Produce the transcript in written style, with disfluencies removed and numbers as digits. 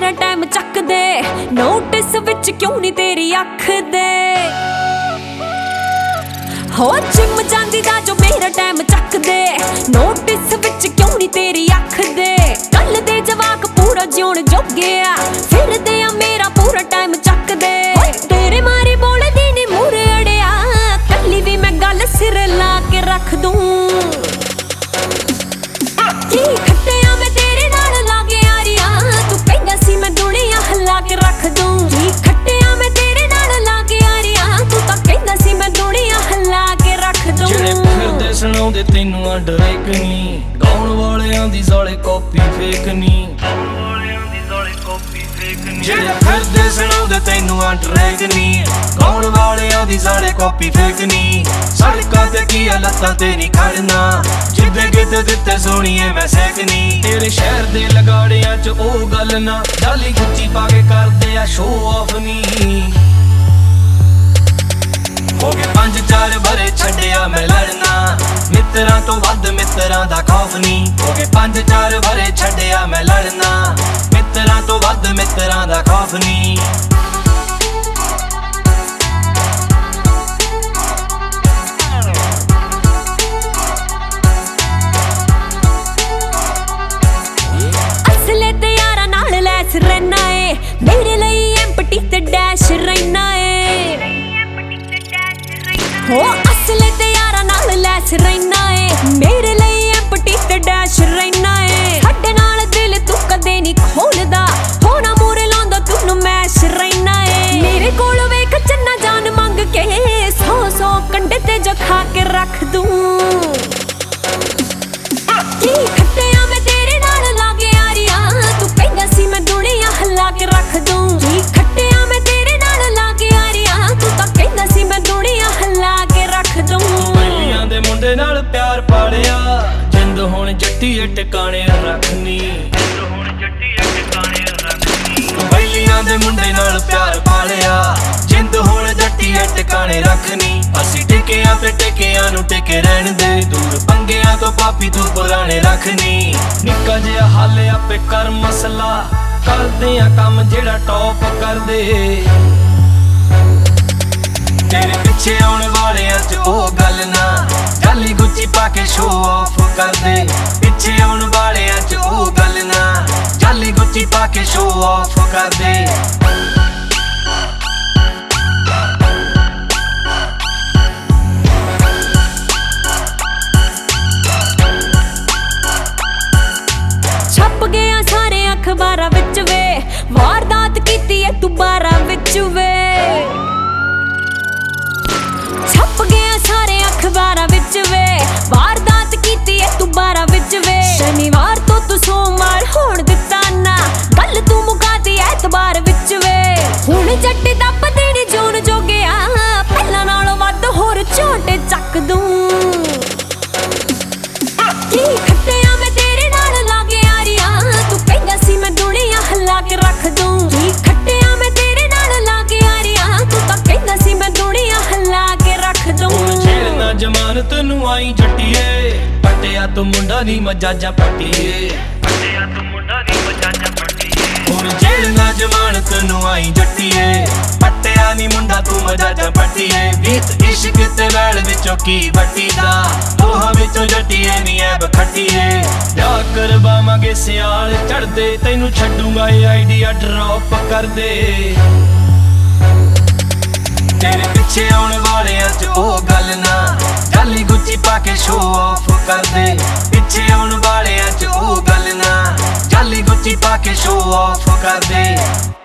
मेरा time Chak they notice which क्यों नहीं तेरी अख दे हो जिम जांदी दा जो मेरा time Chak they notice which क्यों नहीं तेरी अख दे कल दे जवाक पूरा जिउण जोगे आ फिर दे मेरा पूरा टाइम चक दे तेरे मारी बोलदी नी मूरे अड़िया कली भी मैं गल सिर ला के रख दूं की खट्टिया मैं तेरे नाल लागे यारिया तू कहना सी मैं दुनिया हला के रख दूं की खट्टिया मैं तेरे नाल लागे यारिया तू तां कहना सी मैं दुनिया हला के रख दूं ਜਿਹੜੇ ਫਿਰਦੇ ਸੁਣਾਉਂਦੇ ਤੈਨੂੰ ਅੰਡਰੇਕ ਨਹੀਂ ਗਾਉਣ ਵਾਲਿਆਂ ਦੀ ਸਾਲੇ ਕਾਪੀ ਫੇਕ ਨਹੀਂ ਜਿਹੜੇ ਫਿਰਦੇ ਸੁਣਾਉਂਦੇ ਤੈਨੂੰ ਅੰਡਰੇਕ ਨਹੀਂ ਗਾਉਣ ਵਾਲਿਆਂ ਦੀ ਸਾਲੇ ਕਾਪੀ ਫੇਕ ਨਹੀਂ ਸੜਕਾਂ ਤੇ ਕੀ ਲੱਤਾਂ ਤੇ ਨਹੀਂ ਖੜਨਾ ਜਿੱਦੇ ਕਿਤੇ ਦਿੱਤੇ ਸੋਹਣੀਏ ਮੈਂ ਸੇਕਨੀ ਤੇਰੇ ਸ਼ਹਿਰ ਦੇ ਲਗਾੜਿਆਂ 'ਚ ਉਹ ਗੱਲ ਨਾ ਡਾਲੀ ਗੁੱਚੀ ਪਾ ਕੇ ਕਰਦੇ ਆ ਸ਼ੋਅ ਆਫ ਨਹੀਂ ਹੋ ਗਏ 5-4 ਬਰੇ ਛੱਡਿਆ ਮੈਂ ਲੜਨਾ ਮਿੱਤਰਾਂ ਤੋਂ ਵੱਧ ਮਿੱਤਰਾਂ ਦਾ ਖੌਫ ਨਹੀਂ ਹੋ ਗਏ 5-4 ਬਰੇ ਛੱਡਿਆ ਮੈਂ ਲੜਨਾ ਮਿੱਤਰਾਂ ਤੋਂ ਵੱਧ ਮਿੱਤਰਾਂ ਦਾ ਖੌਫ ਨਹੀਂ ਅਸਲੇ ਤੇ ਯਾਰਾਂ ਨਾਲ ਲੈਸ ਰਹਿਣਾ ਏ ਮੇਰੇ ਲਈ ਐਮਪਟੀ ਤੇ ਡੈਸ਼ ਰਹਿਣਾ ਏ हो असले ते यारा नाल लैस रहना है मेरे लिए एम्पटी ते डैश रहना है साडे नाल दिल तू कदे नहीं खोलदा होना मूरे लांदा तू मैश रहना है मेरे कोल वेख चन्ना जान मंग के 100 कंडे ते जो खा के रख दूं की खट्टिया मैं तेरे नाल लागे यारिया तू कहना सी मैं दुनिया हला के रख दूं की खट्टिया मैं तेरे नाल लागे यारिया तू तां कहना सी मैं दुनिया हला ਪਹਿਲੀਆਂ ਦੇ ਮੁੰਡੇ ਨਾਲ ਪਿਆਰ ਪਾਲਿਆ ਜਿੰਦ ਹੁਣ ਜੱਟੀ ਟਿਕਾਣੇ ਰੱਖਨੀ ਪਹਿਲੀਆਂ ਦੇ ਮੁੰਡੇ ਨਾਲ ਪਿਆਰ ਪਾਲਿਆ ਜਿੰਦ ਹੁਣ ਜੱਟੀ ਟਿਕਾਣੇ ਰੱਖਨੀ ਅਸੀਂ ਟਿਕਿਆਂ ਤੇ ਟਿਕਿਆਂ ਨੂੰ ਟਿਕੇ ਰਹਿਣ ਦੇ ਦੂਰ ਪੰਗਿਆਂ ਤੋਂ ਪਾਪੀ ਤੂੰ ਪੁਰਾਣੇ ਰੱਖਨੀ ਨਿੱਕਾ ਜਿਹਾ ਹੱਲ ਆਪੇ ਕਰ ਮਸਲਾ ਕਰਦੇ ਆ ਕੰਮ ਜਿਹੜਾ ਟੌਪ ਕਰਦੇ ਤੇਰੇ ਪਿੱਛੇ ਆਉਣ ਵਾਲਿਆਂ 'ਚ ਉਹ ਗੱਲ ਨਾ ਜਾਲੀ ਗੁੱਚੀ ਪਾ ਕੇ ਸ਼ੋਅ ਆਫ ਕਰਦੇ ਪਿੱਛੇ ਆਉਣ ਵਾਲਿਆਂ 'ਚ ਉਹ ਗੱਲ ਨਾ ਜਾਲੀ ਗੁੱਚੀ ਪਾ ਕੇ ਸ਼ੋਅ ਆਫ ਕਰਦੇ ਛਪ ਗਿਆ ਸਾਰੇ ਅਖਬਾਰਾਂ ਵਿੱਚ ਵੇ ਵਾਰਦਾਤ ਕੀਤੀ ਏ ਤੂੰ 12 ਵਿੱਚ ਵੇ छप गया सारे अखबारां विच वे वारदात कीती है तू 12 विच वे शनिवार तो तू सोमवार होण दिता ना गल तू मुकाती ऐतबार विच वे हुण जट्टी दब देनी जोन जो गया पहला नालों वध होर झोटे चक दूं की खट्टिया मैं तेरे नाल लागे यारिया तू कहना सी मैं दुनिया हला के रख दूं की खट्टिया मैं तेरे नाल लागे यारिया तू तां कहना सी मैं दुनिया हला जमानत नू आई जट्टीए पटिया तो मुंडा नी मजाजा पट्टीए हुण जेल ना जमानत नू आई जट्टीए पटिया नी मुंडा तू मजाजा पट्टीए बीत इश्क ते वैल विचों की वट्टीदा दोहां विचों जट्टीए नी ऐब खट्टीए जा करवावांगे सियाल चढ़दे तैनू छड्डूंगा ये आइडिया ड्रॉप कर दे तेरे पिछे आउण वालियां 'ਚ ਉਹ ਗੱਲ ਨਾ ਜਾਲੀ ਗੁੱਚੀ ਪਾ ਕੇ ਸ਼ੋਅ ਆਫ ਕਰਦੇ ਪਿੱਛੇ ਆਉਣ ਵਾਲਿਆਂ 'ਚ ਉਹ ਗੱਲ ਨਾ ਜਾਲੀ ਗੁੱਚੀ ਪਾ ਕੇ ਸ਼ੋਅ ਆਫ ਕਰਦੇ